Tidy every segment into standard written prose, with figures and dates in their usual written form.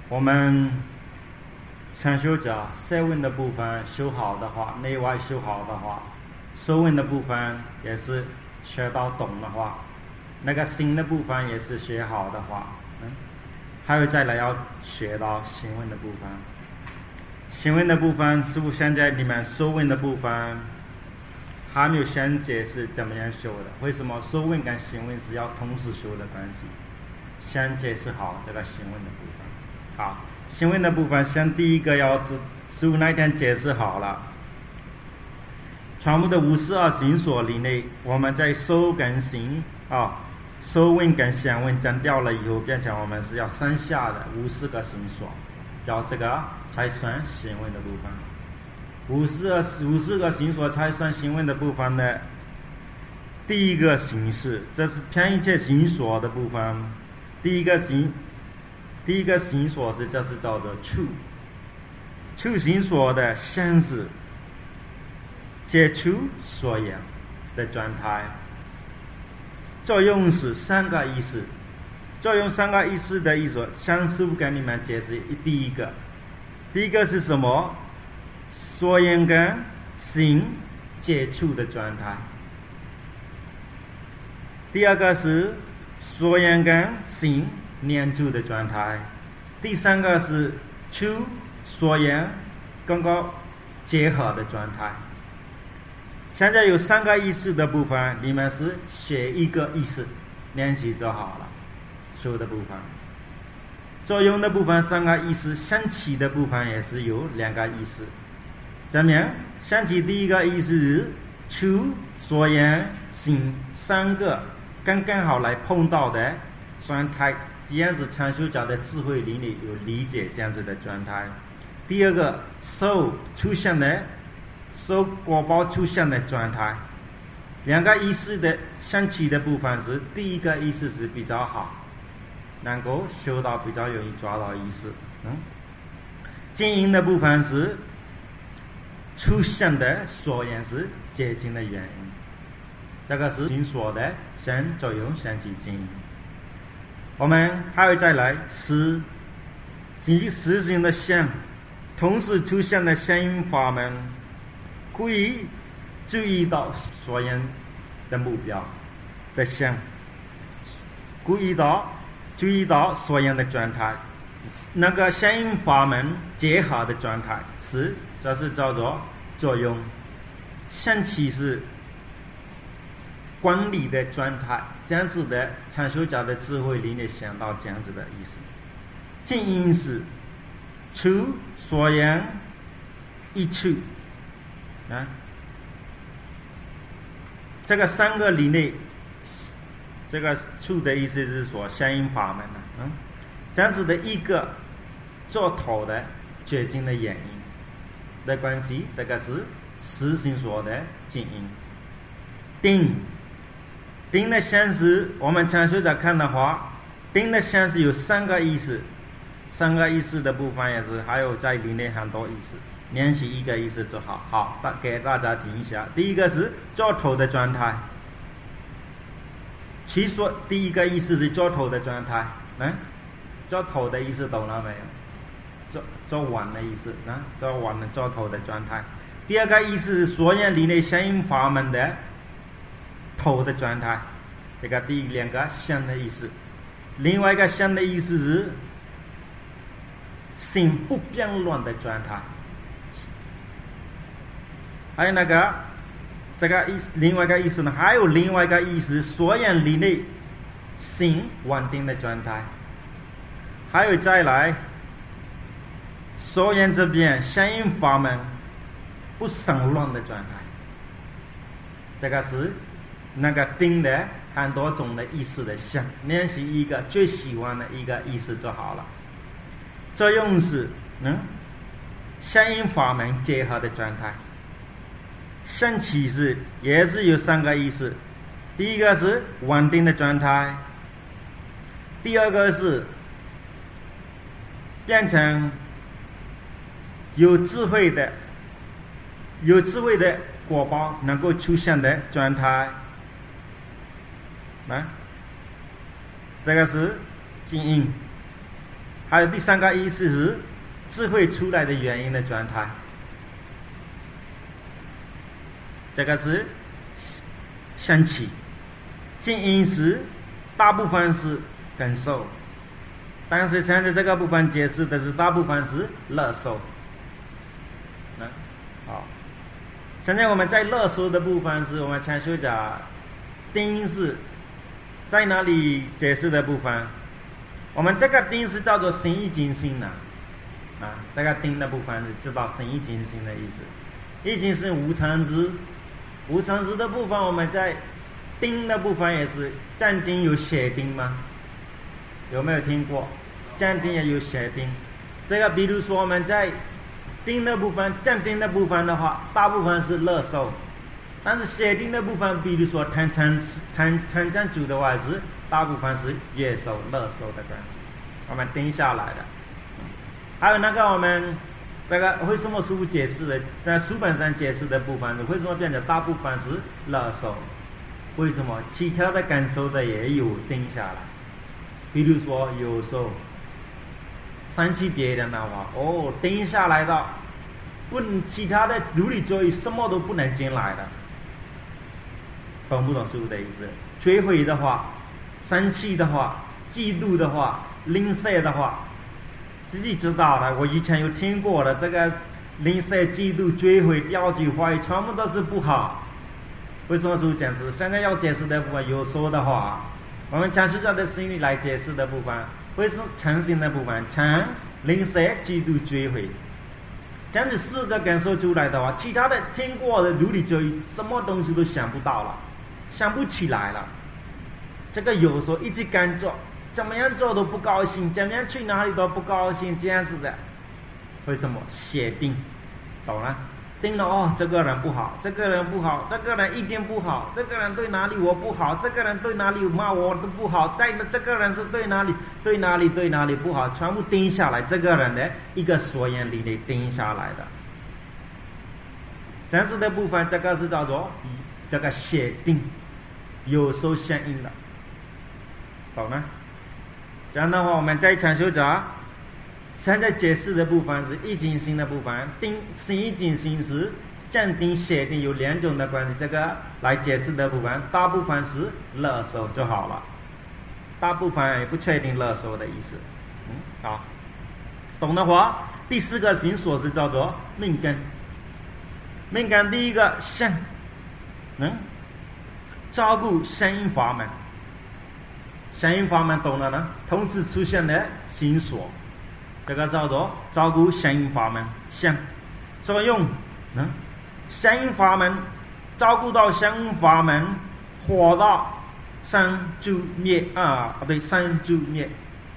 我们禅修者色温的部分修好的话，内外修好的话，受温的部分也是学到懂的话，那个心的部分也是学好的话，还有再来要学到行温的部分。行温的部分，师父现在你们受温的部分还没有先解释怎么样修的，为什么受温跟行温是要同时修的关系？先解释好这个行温的部分。好，行温的部分，先第一个要师父那天解释好了。全部的52行所里内，我们在受跟行受温跟行温占掉了以后，变成我们是要剩下的50个行所，要这个才算行温的部分。50个行所才算行温的部分呢。第一个行是，这是偏一切行所的部分。第一个行所是，这是叫做触行所的先是接触所言的状态，作用是3个意思。作用3个意思的意思，先师父跟你们解释第一个是什么？所言跟行接触的状态。第二个是所言跟行黏住的状态。第三个是触所言刚刚结合的状态。现在有3个意思的部分，你们是写一个意思练习就好了。修的部分，作用的部分3个意思，升起的部分也是有2个意思。怎么样？升起第一个意思是触所言行3个刚刚好来碰到的状态，这样子禅修者的智慧里面有理解这样子的状态。第二个受果报出现的状态，2个意思的升起的部分是第一个意思是比较好，能够修到比较容易抓到意思。静音的部分是出现的所言是接近的原因，这个是行所的先作用先起静音。我们还会再来实行的相，同时出现的相应法门，故意注意到所言的目标的相，注意到所言的状态，那个相应法门结合的状态这是叫做作用。升起是管理的状态，这样子的禅修者的智慧里面想到这样子的意思。静音是触所言一触这个3个里面，这个触的意思是说相应法门这样子的一个做头的觉境的原因的关系，这个是实行所的静音。定的相是，我们禅修者看的话，定的相是有3个意思，3个意思的部分也是还有在里面很多意思，练习一个意思就好。好，给大家听一下。第一个是做头的状态，其实第一个意思是做头的状态，做头的意思懂了没有？做碗的意思，做碗的做头的状态。第二个意思是所言里面相应法门的头的状态，这个第2个相的意思。另外一个相的意思是心不变乱的状态。还有这个意思，另外一个意思呢？还有另外一个意思，所言里面心稳定的状态。还有再来，所言这边相应法门不生乱的状态。这个是那个定的很多种的意思的相，练习一个最喜欢的一个意思就好了。作用是相应法门结合的状态。升起是也是有3个意思，第一个是稳定的状态，第二个是变成有智慧的果报能够出现的状态。这个是静音。 还有第三个意思是智慧出来的原因的状态。这个是升起，静音时大部分是感受，但是现在这个部分解释的是大部分是乐受。好，现在我们在乐受的部分是我们禅修家定音是在哪里解释的部分？我们这个定是叫做心意静心的这个定的部分是知道心意静心的意思。意静是无常知，无常知的部分我们在定的部分也是暂定有写定吗？有没有听过？暂定也有写定。这个比如说我们在定的部分，暂定的部分的话，大部分是乐受，但是写定的部分，比如说贪嗔主的话是大部分是乐受乐受的关系，我们定下来的。还有那个我们这个为什么书解释的，在书本上解释的部分，为什么变成大部分是乐受？为什么其他的感受的也有定下来？比如说有时候生气别人的话，定下来的，其他的如理作意什么都不能进来的，懂不懂师父的意思？追悔的话，生气的话，嫉妒的话，吝啬的话，自己知道的。我以前有听过的，这个吝啬、嫉妒、追悔、掉举、怀疑，全部都是不好。为什么师父解释？现在要解释的部分，有说的话，我们禅师教的心理来解释的部分，会是诚心的部分，诚、吝啬、嫉妒、追悔，这样子四个感受出来的话，其他的听过的如理作意，什么东西都想不到了，想不起来了。这个有时候一直干做，怎么样做都不高兴，怎么样去哪里都不高兴，这样子的。为什么？写定，懂了？定了这个人不好，这个人不好，这个人一定不好，这个人对哪里我不好，这个人对哪里骂我都不好，这个人是对哪里不好，全部定下来，这个人的一个所言理念定下来的。这样子的部分，这个是叫做这个写定，有时候相应的，懂吗？这样的话，我们在禅修者现在解释的部分是意静心的部分，心意静心是暂定写定有两种的关系，这个来解释的部分，大部分是乐受就好了，大部分也不确定乐受的意思。好，懂的话，第四个行所是叫做命根。命根第一个相，照顾相应法门，相应法门懂了呢？同时出现的行所。这个叫做照顾相应法门，相作用，相应法门照顾到相应法门，活到生住灭生住灭，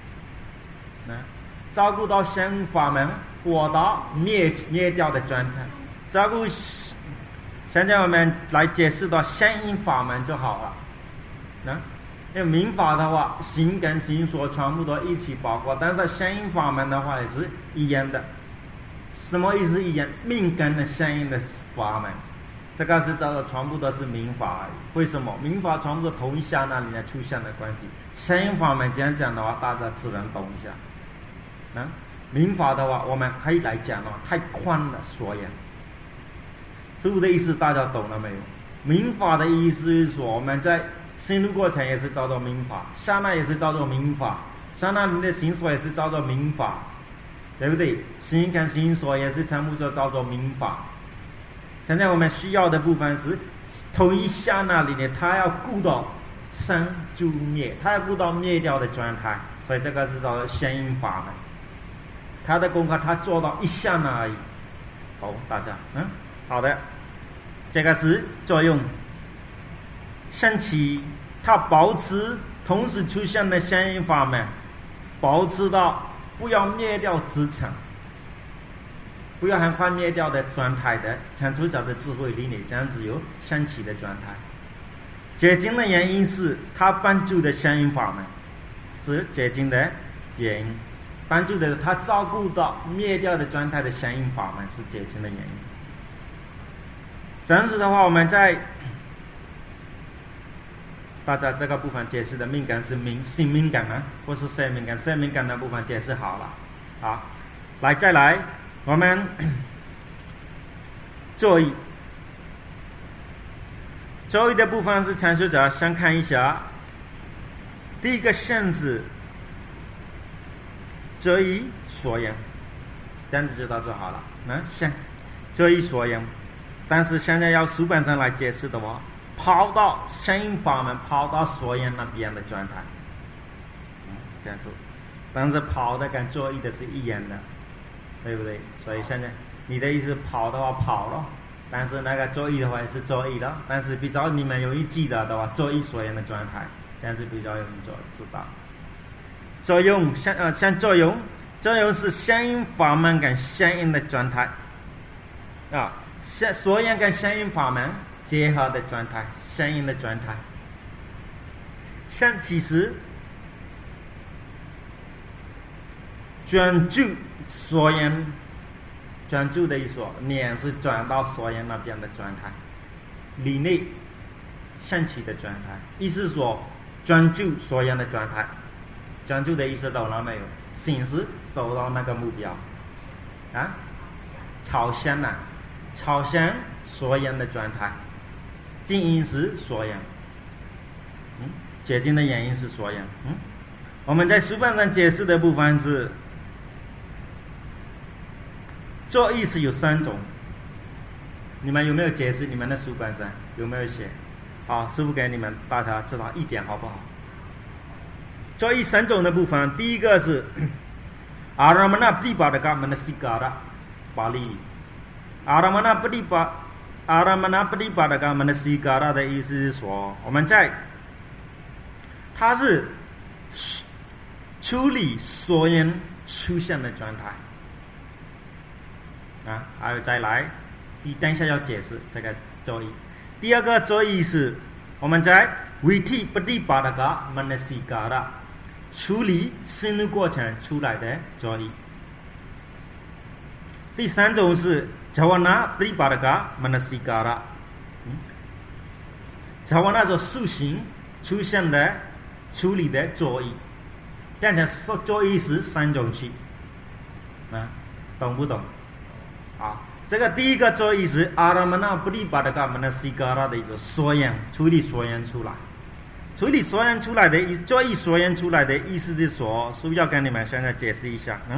照顾到相应法门，活到灭掉的状态。照顾，现在我们来解释到相应法门就好了，因为民法的话，行跟行所全部都一起包括，但是相应法门的话也是一样的。什么意思一样？命根的相应的法门，这个是叫做全部都是民法而已。为什么？民法全部都同一下那里面出现的关系。相应法门这样讲的话，大家自然懂一下。民法的话，我们可以来讲的话，太宽了所言。师父的意思大家懂了没有？民法的意思是说，我们在深入过程也是叫做民法，刹那也是叫做民法，刹那里的行所也是叫做民法，对不对？行跟行所也是全部就叫做民法。现在我们需要的部分是同一刹那里面，它要顾到生住灭，它要顾到灭掉的状态，所以这个是叫做相应法门。它的功课它做到一刹那而已。好，大家好的，这个是作用。升起，它保持同时出现的相应法门，保持到不要灭掉之前，不要很快灭掉的状态的产出者的智慧理念，这样子有升起的状态。结晶的原因是它帮助的相应法门，是结晶的原因，帮助的它照顾到灭掉的状态的相应法门是结晶的原因。这样子的话，我们在大家这个部分解释的敏感是性敏感啊，或是色敏感？色敏感的部分解释好了。好，再来，我们作意。作意的部分是阐述者先看一下，第一个线是作意所言，这样子就到这好了。先作意所言，但是现在要书本上来解释的话，跑到相应法门，跑到所言那边的状态，这样子。但是跑的跟作意的是一样的，对不对？所以现在你的意思跑的话跑了，但是那个作意的话也是作意的，但是比较你们容易记得的话，作意所言的状态，这样子比较容易知道。作用像作用是相应法门跟相应的状态啊，所言跟相应法门结合的状态，相应的状态。像其实专注所言，专注的意思，念是转到所言那边的状态，里内升起的状态，意思说专注所言的状态。专注的意思懂了没有？心是走到那个目标啊，朝向所言的状态。静音是所言，接近的原因是所言。我们在书本上解释的部分是作意是有3种，你们有没有解释？你们的书本上有没有写？好，师父给你们大家知道一点好不好？作意3种的部分，第一个是阿拉玛那不离巴的嘎曼的西嘎拉巴利，阿拉玛那不离巴的嘎曼的西嘎拉的意思是说，我们在它是处理所言出现的状态啊，还有再来，等一下要解释这个作意。第二个作意是我们在维体不离巴的嘎曼的西嘎拉处理心路过程出来的作意。第3种是Jawana Pribadaga Manasikara， Jawana 说塑形出现的处理的作意，这样讲作意是3种去，懂不懂？啊，这个第一个作意是 Aramana Pribadaga Manasikara 的意思，所言处理所言出来。处理所言出来的作意所言出来的意思是说，是不是要跟你们现在解释一下？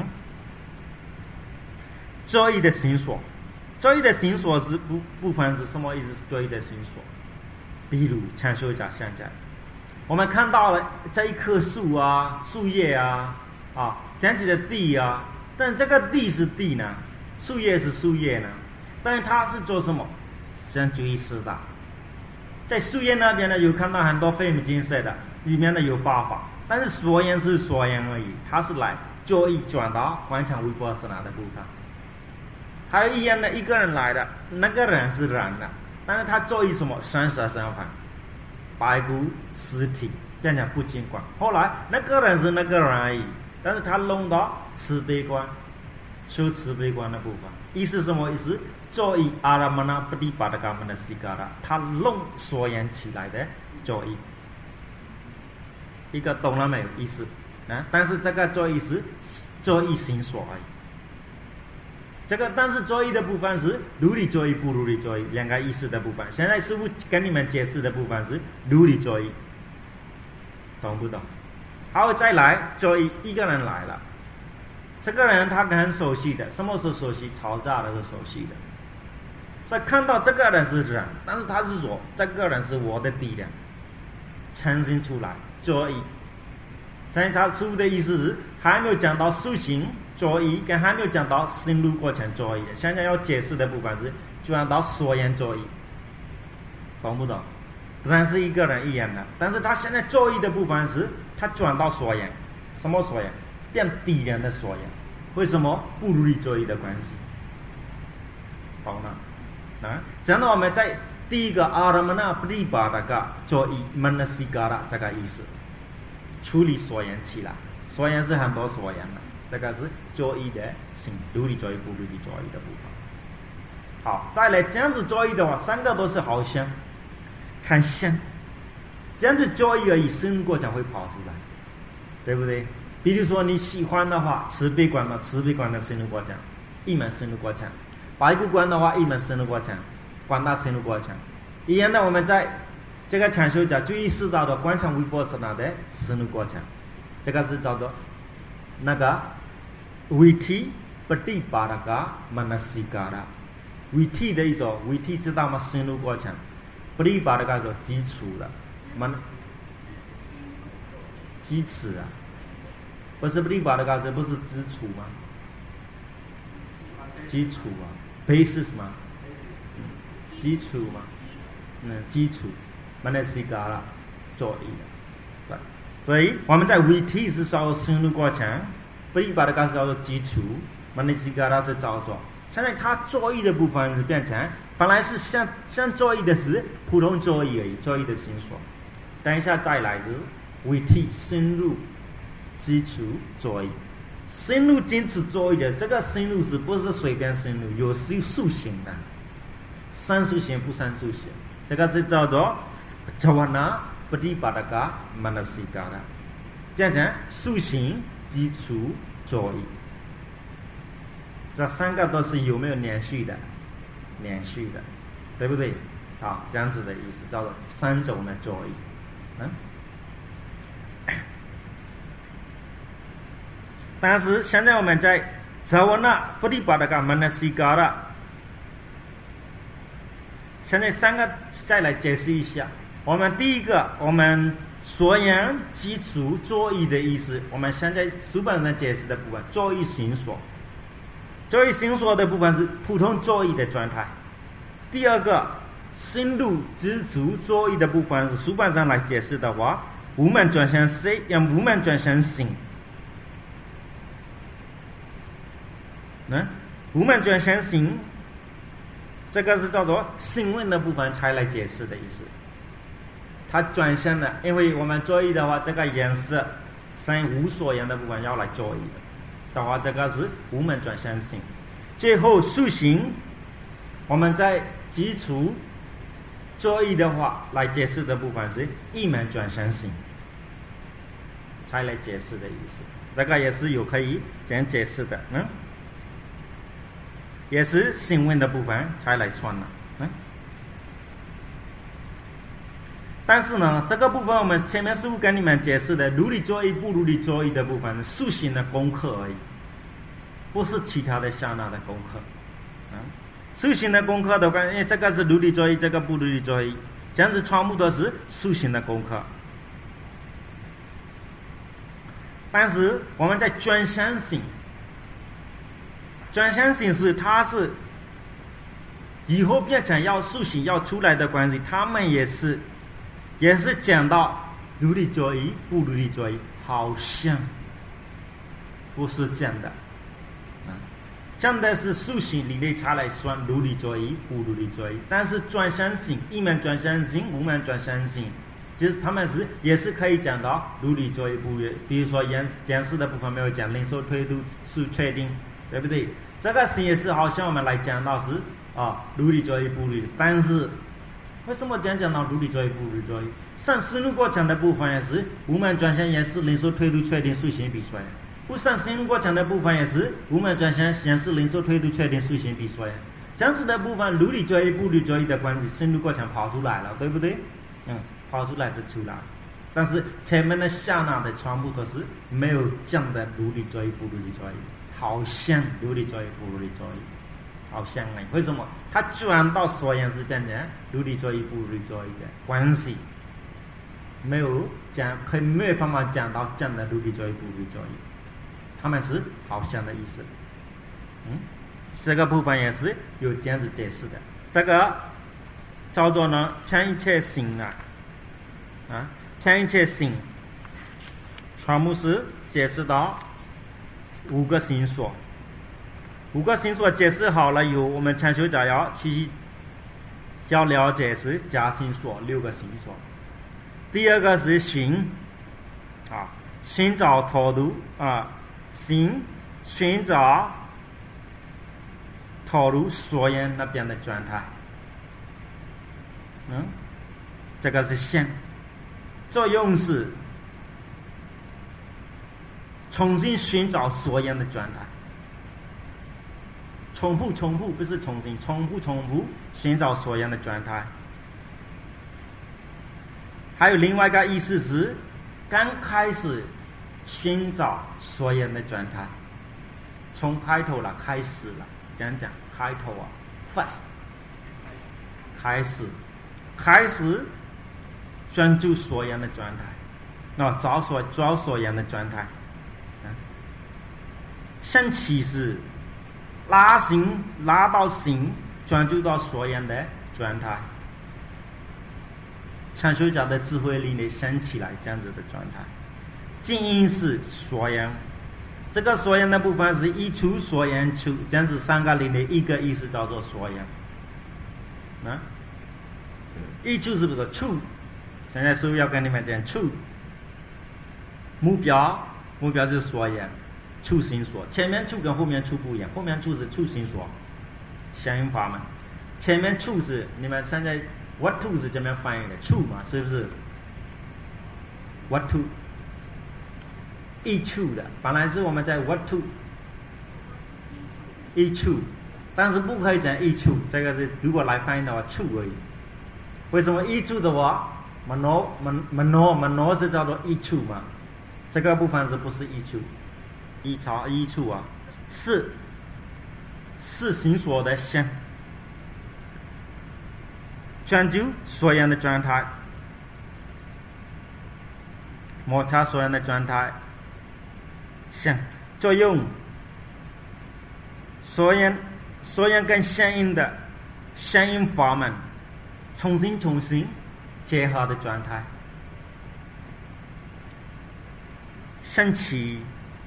作意的形所，作意的形所是部分是什么意思？作意的形所，比如阐述一下现在，我们看到了这一棵树啊、树叶啊、这样子的地啊，但这个地是地呢，树叶是树叶呢，但是它是做什么？先注意是的。在树叶那边呢，有看到很多非金色的，里面呢有8法，但是所言是所言而已，它是来作意转到观察维波斯拿的部分。还有一样的，一个人来的，那个人是人的，但是他作意什么？生死相反，白骨尸体，变成不净观。后来那个人是那个人而已，但是他弄到慈悲观，修慈悲观的部分，意思什么意思？作意阿拉玛那不离巴的嘎曼的西嘎拉，他弄所言起来的作意，一个懂了没有意思？但是这个作意是作意形所而已。这个但是作意的部分是如理作意不如理作意两个意思的部分。现在师父跟你们解释的部分是如理作意，懂不懂？好，再来作意，一个人来了，这个人他很熟悉的，什么时候熟悉？吵架的时候熟悉的。所以看到这个人是人，但是他是说这个人是我的敌人，呈现出来作意。所以他师父的意思是还没有讲到塑形作意，跟还没有讲到心路过程作意，现在要解释的部分是转到所言作意，懂不懂？当然是一个人一样的，但是他现在作意的部分是他转到所言，什么所言？变敌人的所言。为什么？不如理作意的关系，懂了？这样我们在第一个阿拉玛那不离巴的个作意曼那西嘎拉这个意思，处理所言起来，所言是很多所言的，这个是作意的性，如理作意不如理作意的部分。好，再来这样子作意的话，3个都是好像，很像， 这样子作意而已，深入过程会跑出来，对不对？比如说你喜欢的话，慈悲观嘛，慈悲观的深入过程，一门深入过程；白骨观的话，一门深入过程，广大深入过程。一样的，我们在这个禅修者注意识到的观察维波斯那的深入过程，这个是叫做那个维体不地巴拉嘎曼纳西嘎拉。维体的一种维体知道吗？深入过程，不地巴拉嘎说基础了，曼基础啊。不是不地巴的高是不是基础吗？基础啊 ，basis 吗？基础嘛，基础，曼那西嘎啦，作意的，所以我们在维体是叫做深入过程，不地巴的高是叫做基础，曼那西嘎啦是造作。现在它作意的部分是变成，本来是像作意的是普通作意而已，作意的心所。等一下再来是维体深入。基础作意，深入坚持作意的这个深入是不是随便深入？有塑形的，三塑形不三塑形，这个是叫做javana pratipataka manasika的，变成塑形、基础、作意，这三个都是有没有连续的？连续的，对不对？好，这样子的意思叫做三种的作意，但是现在我们在javana pratipataka manasika的，现在三个再来解释一下。我们第一个，我们所言基础作意的意思，我们现在书本上解释的部分，作意行所。作意行所的部分是普通作意的状态。第二个，深入基础作意的部分是书本上来解释的话，无门转向识，用无门转向行。无门转向行，这个是叫做心论的部分才来解释的意思。它转向了，因为我们作意的话，这个颜色生无所言的部分要来作意的话，这个是无门转向行。最后塑形，我们在基础作意的话来解释的部分是一门转向行，才来解释的意思。这个也是有可以这样解释的，也是心论的部分才来算了，但是呢，这个部分我们前面师父跟你们解释的如理作意不如理作意的部分是塑形的功课而已，不是其他的下那的功课。塑形的功课的话，因为这个是如理作意，这个不如理作意，这样子全部都是塑形的功课。但是我们在转向性。转向性是它是以后变成要塑形要出来的关系，他们也是讲到如理作意不如理作意，好像不是这样的，讲的是塑形里面才来算如理作意不如理作意，但是转向性一门转向性无门转向性，就是他们也是可以讲到如理作意不如理，比如说言事的部分没有讲，零售推度是确定，对不对？这个事也是好像我们来讲到是如理作意不如理，但是为什么讲到如理作意不如理作意？上深入过程的部分也是无门转向也是零售推度确定塑形必衰，不上深入过程的部分也是无门转向也是零售推度确定塑形必衰。这样子的部分如理作意不如理作意的关系，深入过程跑出来了，对不对？跑出来是出来，但是前面的下那的全部都是没有讲的如理作意不如理作意。好像如理作意不如理作意，好像为什么它转到所言是变成如理作意不如理作意的关系，没有讲，没有办法讲到这样的如理作意不如理作意，他们是好像的意思。这个部分也是有这样子解释的。这个叫做呢偏一切行偏一切行，全部是解释到五个行所。五个行所解释好了以后，我们禅修者要了解是假行所6个行所。第二个是寻寻找脱度寻找脱度所言那边的状态。这个是相。 作用是重新寻找所言的状态。重复不是重新，重复寻找所言的状态。还有另外一个意思是刚开始寻找所言的状态，从开头了，开始了，讲开头啊 ，first 开始专注所言的状态，找所言的状态。升起是拉到心，专注到所言的状态。禅修家的智慧里面升起来这样子的状态。静音是所言，这个所言的部分是一处所言处，这样子三个里面一个意思叫做所言。一处是不是处？现在师父要跟你们讲处。目标是所言。处行所，前面处跟后面处不一样，后面处是处行所，相应法门。前面处是你们现在 what to 是这边翻译的处嘛，是不是 ？what to 一处的，本来是我们在 what to 一处，但是不可以讲一处，这个是如果来翻译的话处而已。为什么一处的话，mano 是叫做一处嘛？这个部分是不是一处？一处啊，是行所的相，专注所言的状态，摩擦所言的状态，相作用，所言跟相应法门，重新结合的状态，升起。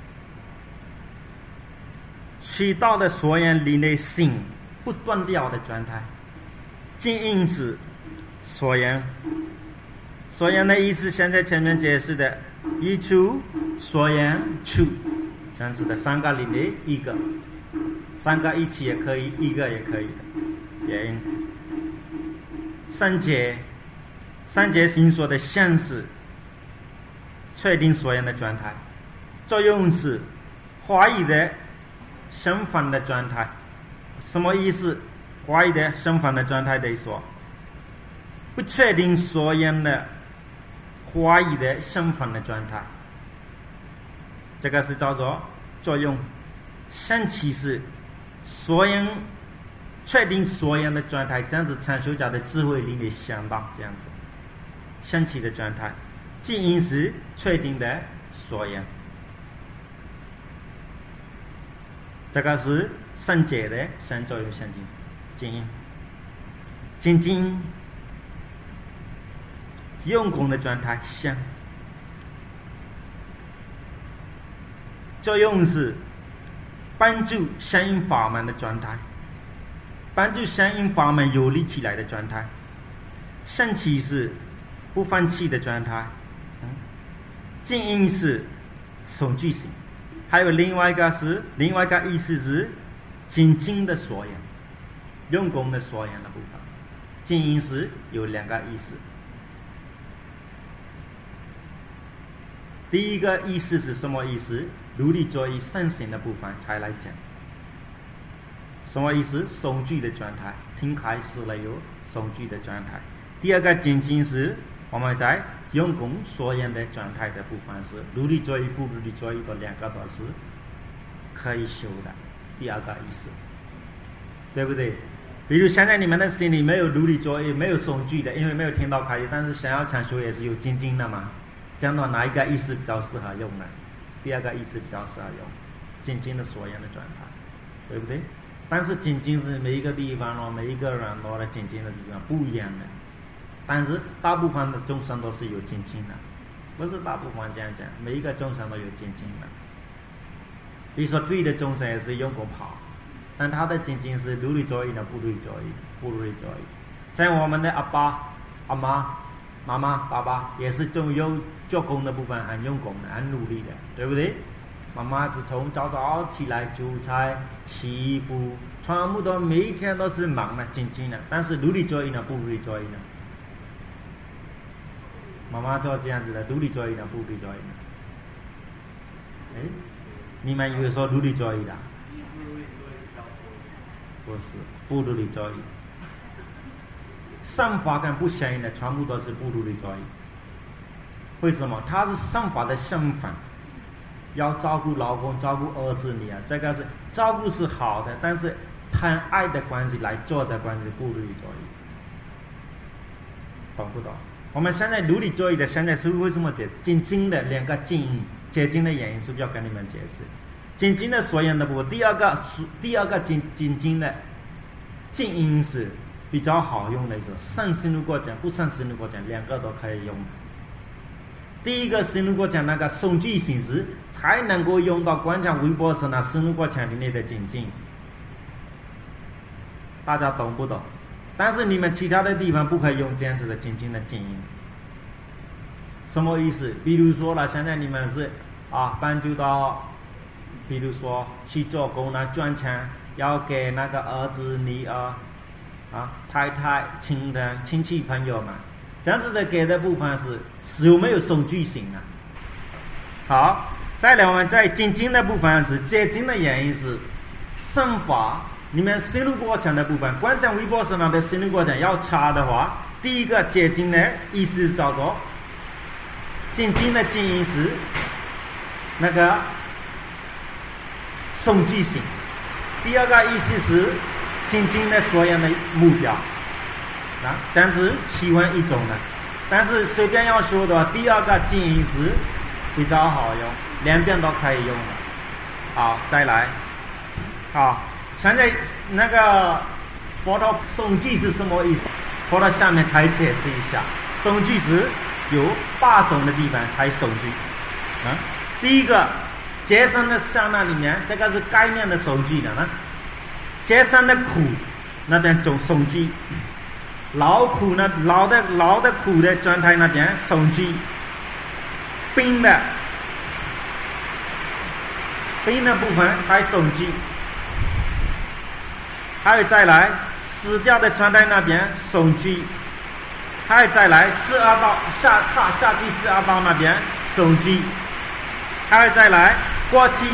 取到的所言里的心不断掉的状态，静音是所言的意思，现在前面解释的一处所言处，这样子的三个里面一个，三个一起也可以，一个也可以的原因。三节行所的相是确定所言的状态，作用是怀疑的身份的状态。什么意思？怀疑的身份的状态得说，不确定所言的怀疑的身份的状态，这个是叫做作用。升起是所言确定所言的状态，这样子禅修家的智慧里面想到这样子升起的状态。静音是确定的所言，这个是圣解的三作用相静静音。静静用功的状态相，作用是帮助相应法门的状态，帮助相应法门有力起来的状态。升起是不放弃的状态，静音是守具性。还有另外一个意思是精进的所言，用功的所言的部分。静音是有两个意思。第一个意思是什么意思？如理作意善行的部分才来讲。什么意思？守具的状态，听开始了有守具的状态。第二个精进是我们在用功所言的状态的部分是如理作意不如理作意的两个都是可以修的。第二个意思，对不对？比如现在你们的心里没有如理作意，没有守具的，因为没有听到开示，但是想要禅修也是有精进的嘛。这样的话，哪一个意思比较适合用呢？第二个意思比较适合用，精进的所言的状态，对不对？但是精进是每一个地方每一个人的精进的地方不一样的。但是大部分的众生都是有精进的，不是大部分这样讲，每一个众生都有精进的。比如说对的众生也是用功跑，但他的精进是如理作意的，不如理作意。像我们的阿爸、阿妈、妈妈、爸爸也是有做工的部分很用功的，很努力的，对不对？妈妈是从早早起来煮菜、洗衣服，全部都每一天都是忙的、精进的。但是如理作意呢，不如理作意呢？ 妈妈做这样子的，独立作业的，不独立作业的。哎，你们有说独立作业的？不是，不独立作业。善法跟不相应的，全部都是不独立作业。为什么？它是善法的相反。要照顾老公，照顾儿子女啊，这个是照顾是好的，但是谈爱的关系来做的关系不独立作业，懂不懂？我们现在独立作业的，现在是为什么解精进的两个精结晶的原因，是不是要跟你们解释？精进的所言的部分，第二个精进的静音是比较好用的一种，善心如果讲，不善心如果讲，两个都可以用的。第一个是如果讲那个诵记形式，才能够用到观想微波时呢，是如果讲里面的精进，大家懂不懂？但是你们其他的地方不可以用这样子的精进的静音，什么意思？比如说了，现在你们是搬就到，比如说去做工呢，赚钱要给那个儿子女儿太太亲人亲戚朋友们。这样子的给的部分是有没有诵句型呢？好，再来我们在精进的部分是结晶的原因是善法，你们深入过程的部分，观想微波身上的深入过程要查的话，第一个结晶的意思叫做精进的精因是那个诵句型，第二个意思是精进的所有的目标。这样子喜欢一种的，但是随便要说的话，第二个静音是比较好用，两边都可以用的。好，再来。好，现在那个佛陀诵句是什么意思？佛陀下面才解释一下，诵句是有8种的地方才诵句。第一个，结生的相那里面，这个是概念的诵句的呢。结生的苦那边就诵句。劳苦呢，劳的苦的状态那边诵句，冰的部分才诵句，还有再来死掉的状态那边诵句，还有再来四阿报下地四阿报那边诵句，还有再来过去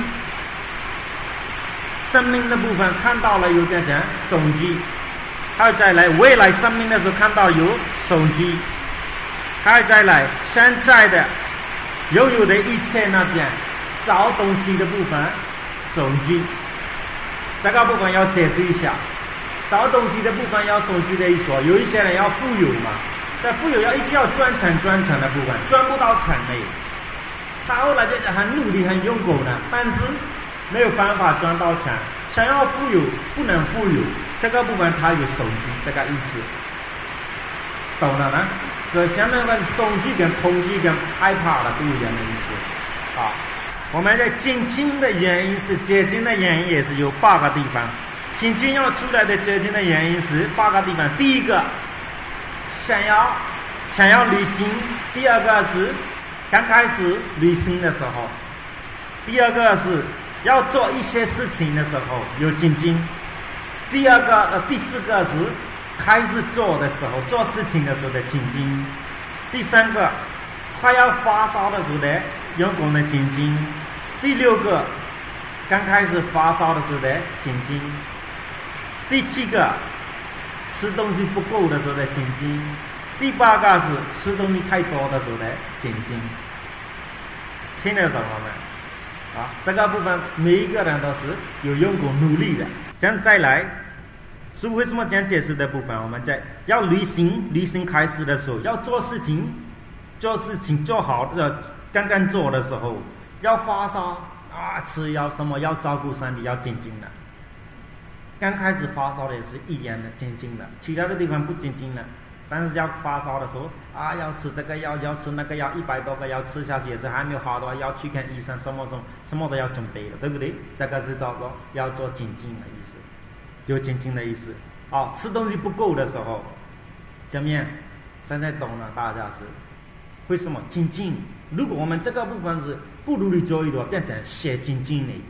生命的部分看到了有点点诵句。还有再来未来生命的时候看到有诵句，还有再来现在的拥有的一切那边找东西的部分诵句，这个部分要解释一下。找东西的部分要诵句的意思，有一些人要富有嘛，但富有要一直要赚钱的部分赚不到钱的，他后来就是很努力很用功的，但是没有办法赚到钱，想要富有不能富有，这个部分它有诵句这个意思，懂了呢？所以讲那个诵句跟空句跟害怕的不一样的意思。好，我们在精进的原因是结晶的原因也是有8个地方，精进要出来的结晶的原因是8个地方。第一个，想要旅行；第二个是刚开始旅行的时候；第二个是要做一些事情的时候有精进。第四个是开始做的时候，做事情的时候的精进。第三个，快要发烧的时候的用功的精进。第6个，刚开始发烧的时候的精进。第7个，吃东西不够的时候的精进。第8个是吃东西太多的时候的精进。听得懂了没？这个部分每一个人都是有用功努力的。这样再来，是为什么这样解释的部分？我们在要旅行开始的时候，要做事情做好的，刚刚做的时候，要发烧吃药什么，要照顾身体，要精进的。刚开始发烧的也是一样的精进的，其他的地方不精进的。但是要发烧的时候要吃这个药，要吃那个药，100多个药吃下去也是还没有好的话，要去看医生，什么都要准备的，对不对？这个是叫做要做精进的意思，有精进的意思。吃东西不够的时候怎么样？现在懂了，大家是为什么精进？如果我们这个部分是不努力做一的话，变成写精进的，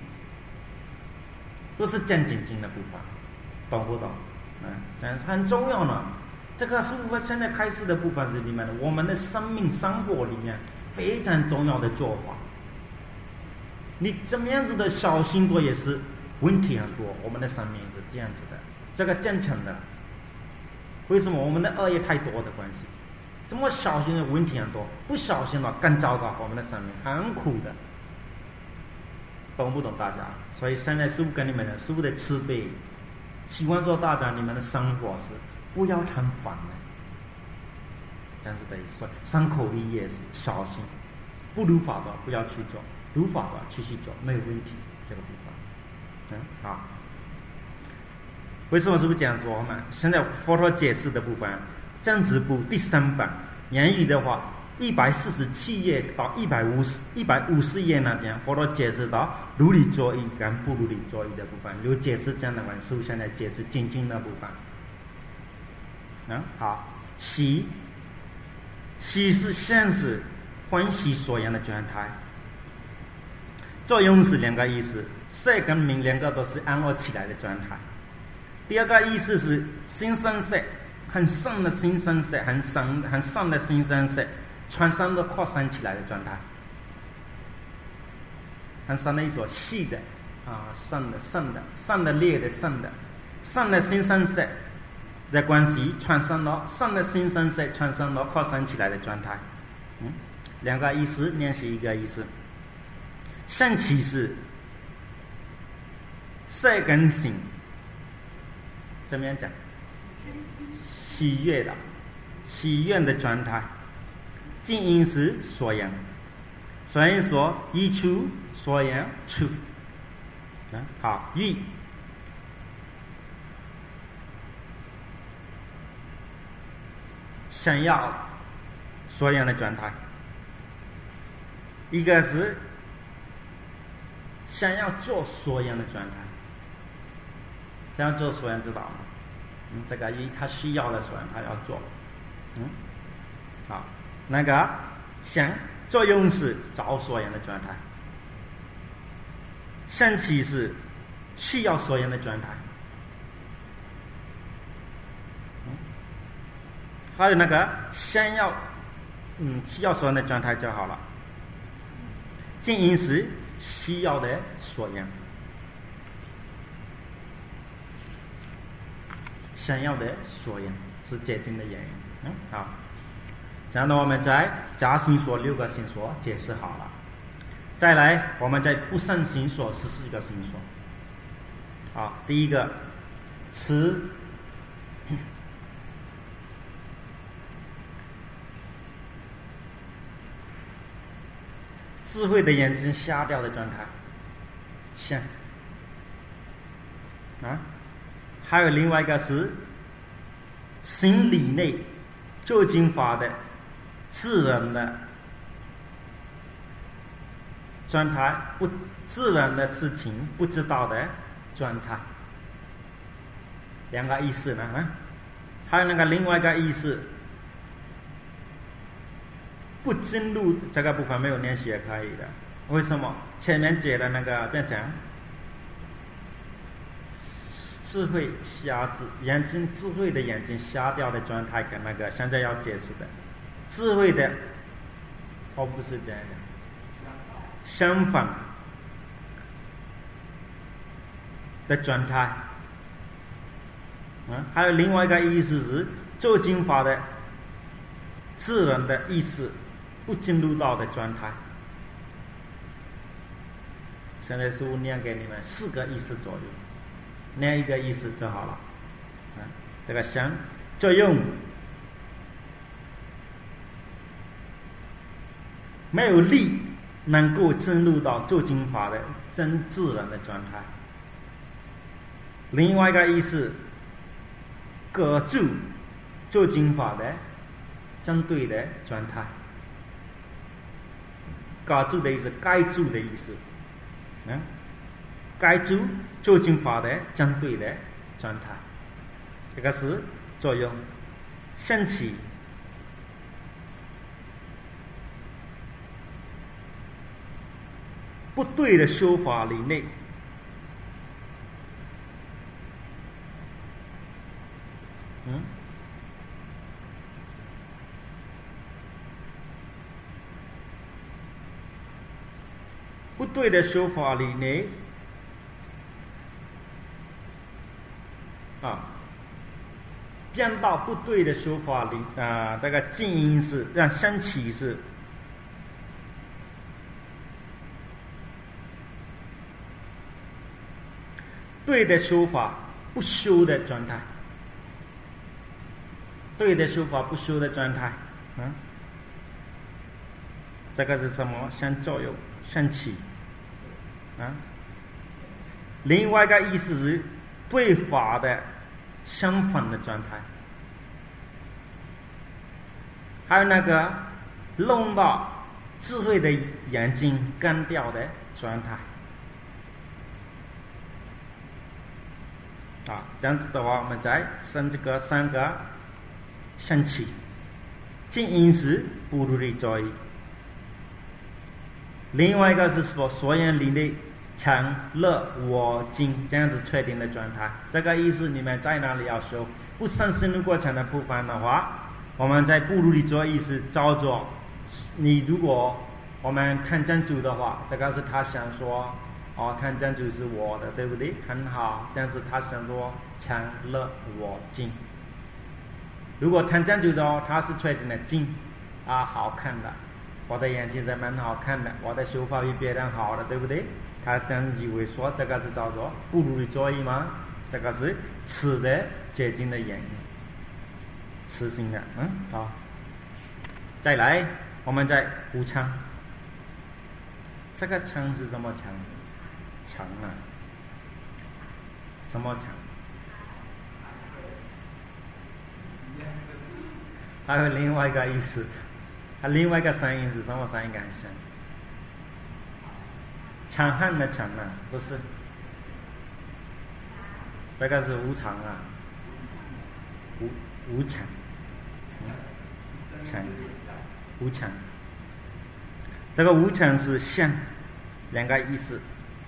不是讲精进的部分，懂不懂？这很重要呢。 这个15分现在开始的部分是里面的我们的生命生活里面非常重要的做法。你怎么样子的小心多也是问题很多，我们的生命是这样子的，这个正常的。为什么？我们的恶业太多的关系，这么小心的问题很多，不小心了更糟糕，我们的生命很苦的，懂不懂大家？所以现在师父跟你们的师父的慈悲，希望说大家你们的生活是不要太烦的，这样子的意思。伤口里也是小心，不如法的不要去做，如法的继续做，没有问题。这个部分，好。为什么是不是这样说呢？现在佛陀解释的部分，政治部第3版言语的话，147页到150页那边，佛陀解释到如理作意跟不如理作意的部分，有解释这样的文书，现在解释精进的部分。好，喜是现实欢喜所言的状态，作用是2个意思，色跟名2个都是安乐起来的状态。第2个意思是心生色，很善的心生色，很善的心生色，全身都扩散起来的状态。很善的意思，细的善的烈的善的心生色的关系，全身都善的心生色，全身都扩散起来的状态。2个意思，练习1个意思。善起是色跟心。怎么样讲？喜悦的状态。静音是所言，所以说一出所言出。好，欲想要所言的状态，一个是想要做所言的状态。想要做所言知道吗？这个他需要的所言他要做。好，那个想作用是找所言的状态，生起是需要所言的状态。还有那个想要需要所言的状态就好了。静音是需要的所言，想要的所言是接近的言语。好，这样呢，我们在加行所6个行所解释好了。再来，我们在不胜行所14个行所。好，第一个，慈，智慧的眼睛瞎掉的状态，像还有另外一个是心理内究竟法的自然的状态，不自然的事情不知道的状态。2个意思呢？还有那个另外一个意思，不进入这个部分没有练习也可以的。为什么？前面解的那个变成智慧瞎子眼睛，智慧的眼睛瞎掉的状态跟那个现在要解释的智慧的不是这样的，相反的状态。还有另外一个意思是究竟法的自然的意识不进入到的状态。现在是我念给你们4个意思左右，念1个意思就好了。这个相作用没有力能够进入到究竟法的真自然的状态。另外一个意思，隔住究竟法的针对的状态。隔住的意思，盖住的意思。盖住究竟法的针对的状态，这个是作用。升起不对的修法里内， 对的说法里呢，变到不对的说法里这个静音是让升起是对的说法不修的状态，对的说法不修的状态，这个是什么？相作用，升起，另外一个意思是对法的相反的状态，还有那个弄到智慧的眼睛干掉的状态。这样子的话，我们再生这个三个升起，静音时不如理作意。另外一个是说所言里的强乐我精这样子确定的状态。这个意思你们在哪里要修不生深入过程的部分的话，我们在不如理作意是照做。你如果我们看珍珠的话，这个是他想说看珍珠是我的，对不对？很好，这样子他想说强乐我精。如果看珍珠的话，他是确定的精好看的，我的眼睛是蛮好看的，我的手法比别人好的，对不对？他这样以为说这个是叫做不如理作意吗？这个是此的接近的原因，此性的好。再来，我们再无常。这个常是什么常？常什么常？还有另外一个意思，它另外一个声音是什么声音感想？强悍的强不是，这个是无常无常，常无常。这个无常是相，两个意思。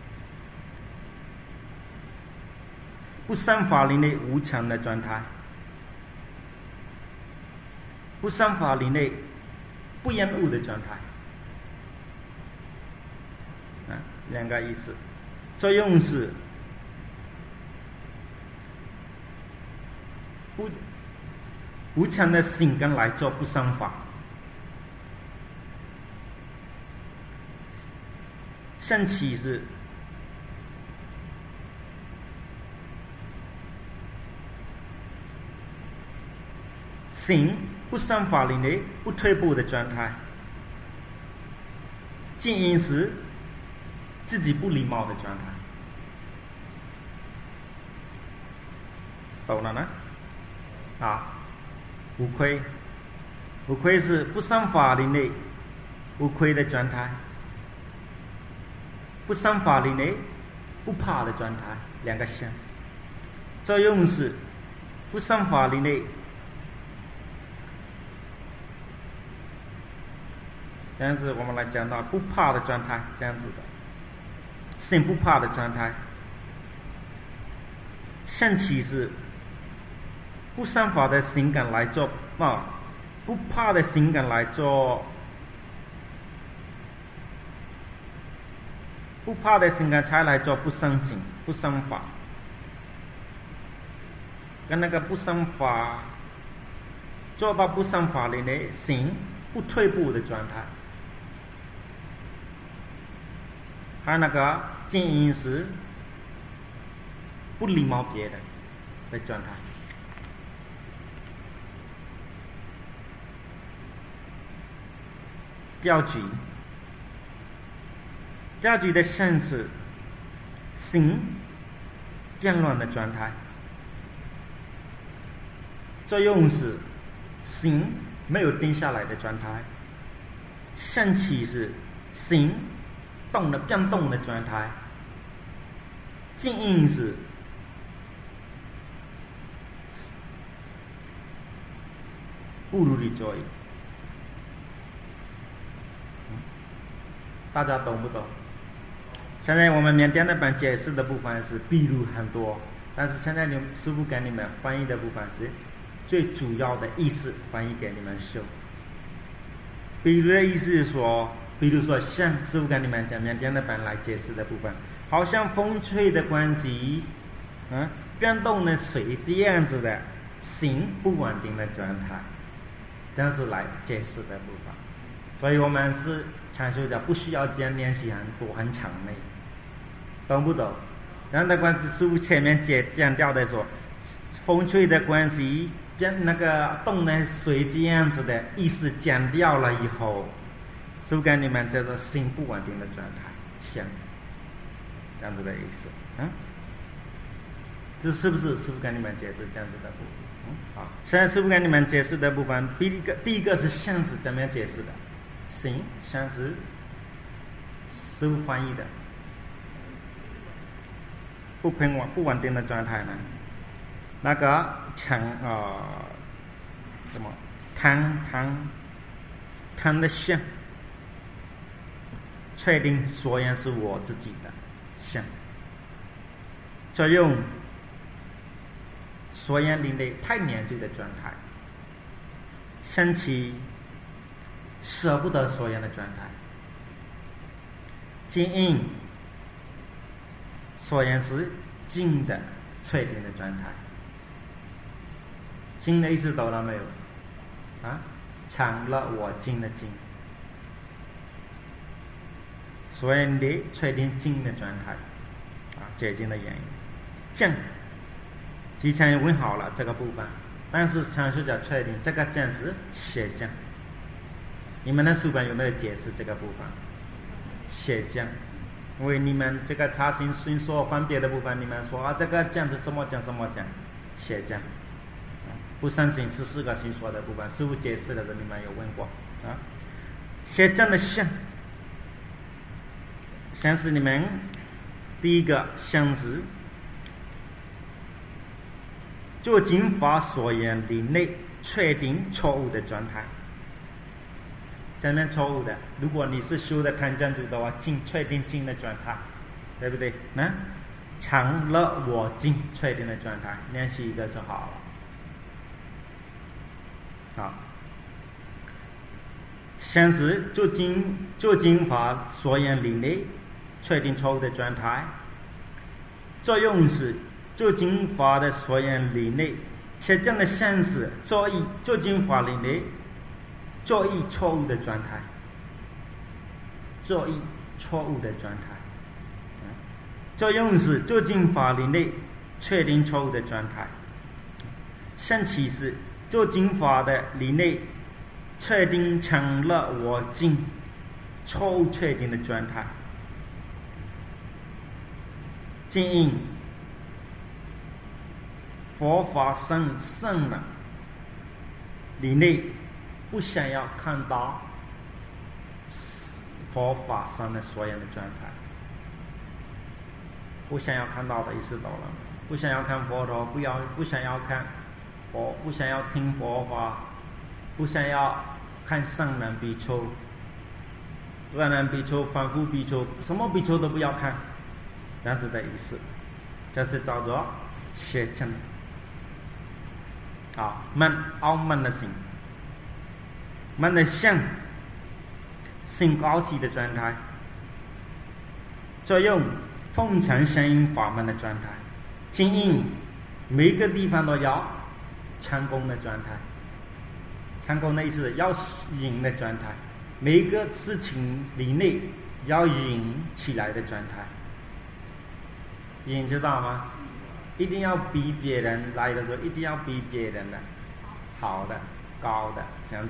不生法理内无常的状态，不生法理内不厌恶的状态，两个意思。作用是无常的性根来做不生法，升起是行不生法理内不退步的状态，静音时自己不礼貌的状态，懂了呢？无愧，无愧是不生法理内无愧的状态，不生法理内不怕的状态，两个相。作用是不生法理内。这样子我们来讲到不怕的状态，这样子的心不怕的状态。升起是不生法的情感来做不怕的情感来做，不怕的情感才来做不生情不生法，跟那个不生法做到不生法里的行不退步的状态。还有那个静音时不礼貌别人的状态。标举的sense是心变乱的状态，作用是心没有定下来的状态，升起是心变动的状态，静音是不如理作意。大家懂不懂？现在我们缅甸那本解释的部分是比如很多，但是现在师父给你们翻译的部分是最主要的意思翻译给你们修。比如的意思是说比如说像师父跟你们讲缅甸的本来解释的部分，好像风吹的关系，变动的水这样子的形不稳定的状态，这样是来解释的部分。所以我们是禅修者，不需要这样练习很多很长的，懂不懂？然后的关系，师父前面讲掉的说，风吹的关系，变那个动的水这样子的意思讲掉了以后，师父跟你们叫做心不稳定的状态，像这样子的意思，这是不是师父跟你们解释这样子的部分？好，现在师父跟你们解释的部分，第一个是像是怎么样解释的？心像是师父翻译的不稳定的状态呢？那个什么贪的相，确定所言是我自己的相，作用所言领内太黏住的状态，升起舍不得所言的状态，经营所言是静的确定的状态。静的意思懂了没有？常了我静的静，所言的确定静的状态，解静的原因。静之前问好了这个部分，但是禅师者确定这个静是邪静。你们的书本有没有解释这个部分？邪静，因为你们这个查行心所分别的部分，你们说这个静是什么静什么静？邪静。不相信14个心所的部分，师父解释的时候你们有问过邪静的相，像是你们第一个像是就经法所言理内确定错误的状态。这边错误的，如果你是修的看真主的话，确定静的状态，对不对？常了我静确定的状态，练习一个就好了。好，像是就经法所言理内确定错误的状态，作用是就经法的所言理内邪正的像是就经法理内作意错误的状态，作意错误的状态，作用是就经法理内确定错误的状态，升起是就经法的理内确定成了我经错误确定的状态，经营佛法圣了理内不想要看到佛法上的所有的状态，不想要看到的意思懂了？不想要看佛陀，不想要看佛，不想要听佛法，不想要看圣人比丘、恶人比丘、反复比丘，什么比丘都不要看，这样子的意思，这是叫做邪正。傲慢的心，慢的像心高起的状态，作用奉承声音法门的状态，经营每个地方都要成功的状态，成功的意思要赢的状态，每一个事情里内要赢起来的状态，赢知道吗？一定要比别人来的时候，一定要比别人的好的、高的，这样子。